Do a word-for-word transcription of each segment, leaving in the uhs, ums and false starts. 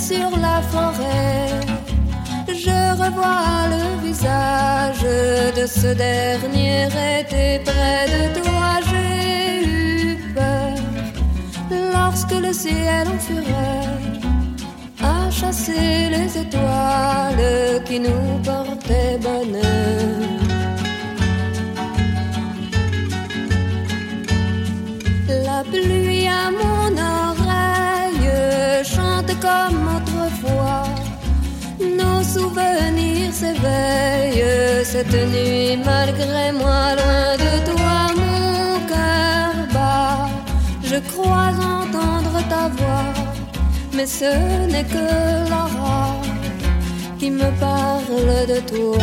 sur la forêt, je revois le visage de ce dernier été près de toi. J'ai eu peur lorsque le ciel en fureur a chassé les étoiles qui nous portaient bonheur. La pluie à mon oreille chante comme autrefois, nos souvenirs s'éveillent cette nuit malgré moi. Loin de toi mon cœur bat, je crois entendre ta voix, mais ce n'est que l'orage qui me parle de toi.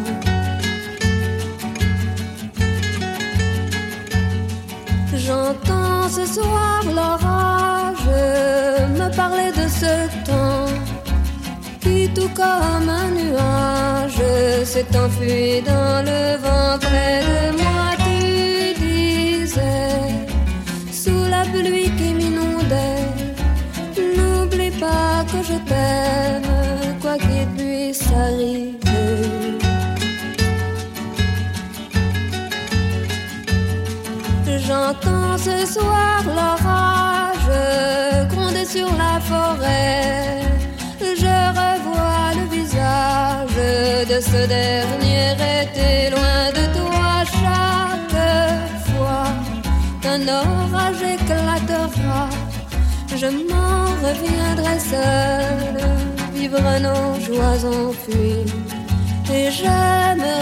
J'entends ce soir l'orage me parler de ce temps qui, tout comme un nuage, s'est enfui dans le vent près de moi. Tu disais, sous la pluie qui m'inondait, n'oublie pas que je t'aime, quoi qu'il puisse arriver. J'entends ce soir l'orage gronder sur la forêt, je revois le visage de ce dernier été. Loin de toi chaque fois qu'un orage éclatera, je m'en reviendrai seule, vivre nos joies enfuies, et j'aimerai